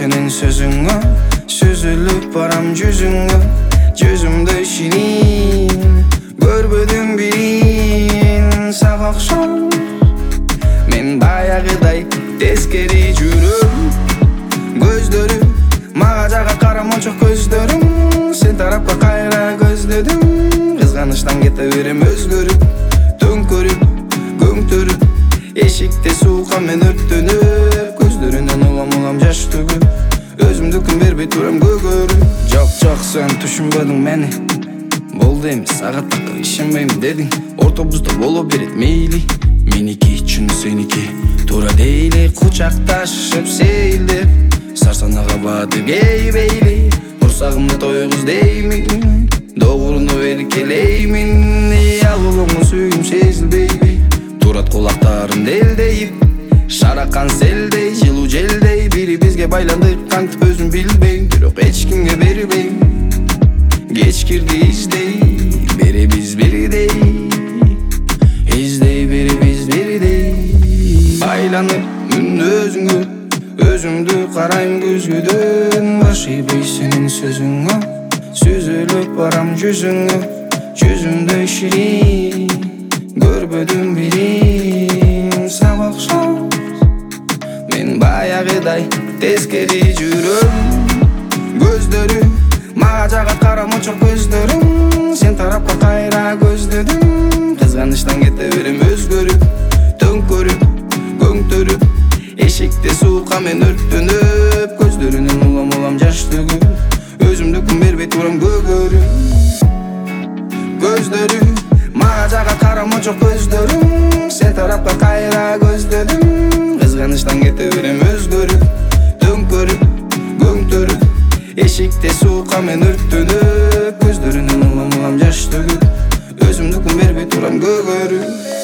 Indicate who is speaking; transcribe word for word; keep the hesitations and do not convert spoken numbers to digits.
Speaker 1: senin sözüңө, süzülüp baram жүзүңө. Жүзүмдө ширин, көрбөдүм бирин, сага окшош. Мен баягыдай тескери жүрөм, көздөрүм мага жака карамончок көздөрүм. Сен тарапка кайра көздөдүм, кызганычтан кете берем өзгөрүп, төңкөрүп, көңтөрүп. Эшикте суукка мен өрттөнүп, көздөрүнөн улам улам жаш төгүп, өзүмдүкүн бербей турам көгөрүп. Жок жок сен түшүнбөдүң мени, болду эми сагаттыкка ишенбейм дедиң. Ортобузда боло берет мейли, меники үчүн сеники, туура дейли. Кучакташып сейилдеп, сарсанага баатып кейбейли. Урсагымды тойгуз деймин, догуруну эркелеймин. Ал улуңдун сүйүүм сезилбейби, турат кулактарым делдейип. Шаракан селдей, жылуу желдей, бири бизге байландык кантип өзүм билбейм. Бирок эч кимге бербейм, кечкирди издей, беребиз бирдей, издей беребиз бирдей. Байланып мүн өзүңө, өзүмдү карайм көзгөдөн. Баш ийбей сенин сөзүңө, сүзүлүп барам жүзүңө. Жүзүмдө ширин, көрбөдүм бирин, сага окшош. Мен баягыдай тескери жүрөм, көздөрүм мага жака карамончок көздөрүм. Сен тарапка кайра көздөдүм, кызганычтан кете берем өзгөрүп, төңкөрүп, көңтөрүп. Эшикте суукка мен өрттөнүп, көздөрүнөн улам улам жаш төгүп, өзүмдүкүн бербей турам көгөрүп. Көздөрүм мага жака карамончок көздөрүм. Сен тарапка кайра көздөдүм, кызганычтан кете берем өзгөрүп, төңкөрүп, көңтөрүп. Эшикте суукка мен өрттөнүп, көздөрүнөн улам улам жаш төгүп, өзүмдүкүн бербей турам көгөрүп.